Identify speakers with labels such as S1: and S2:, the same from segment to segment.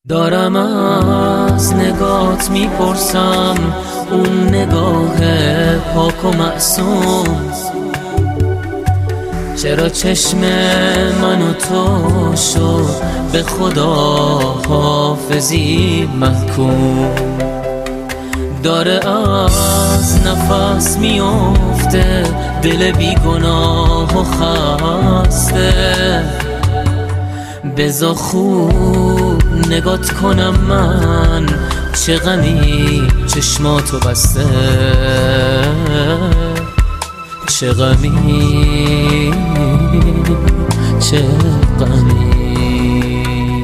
S1: دارم از نگات میپرسم، اون نگاه پاک و معصوم، چرا چشم من و تو شد به خدا حافظی محکوم؟ داره از نفس میافته دل بیگناه و خسته، بذار خوب نگات کنم من، چه غمی چشماتو بسته، چه غمی چه غمی.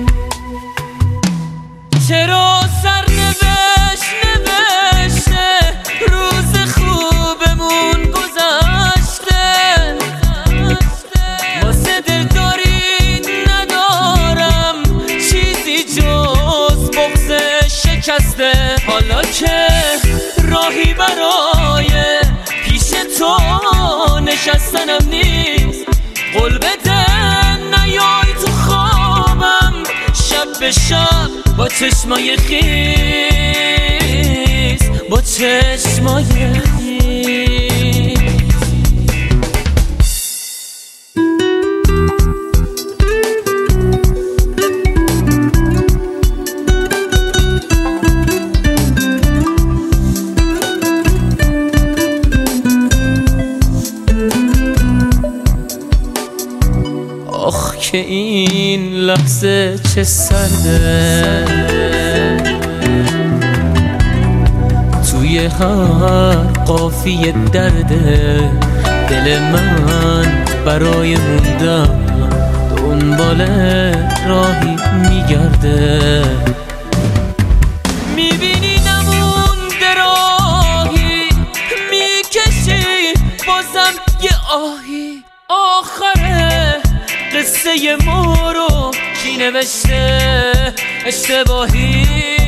S1: چرا سرنوشت نوشته روز خوبمون گذشته، واسه دلداری ندارم چیزی جز بغض شکسته. حالا که راهی برای پیش تو نشستنم نیست، قول بده نیای تو خوابم شب به شب با چشمای خیس، با چشمای خیس. آخ که این لحظه چه سرده، توی هر قافیه درده، دل من برای موندن دنبال راهی میگرده. میبینی نمونده راهی میکشی بازم یه آهی، آخره قصه ما رو کی نوشته اشتباهی؟